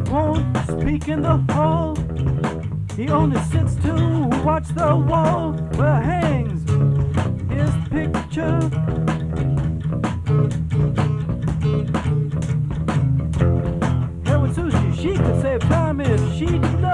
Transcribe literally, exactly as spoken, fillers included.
won't speak in the hall. He only sits to watch the wall where hangs his picture. Hey, with Sushi, she could save time if she did not.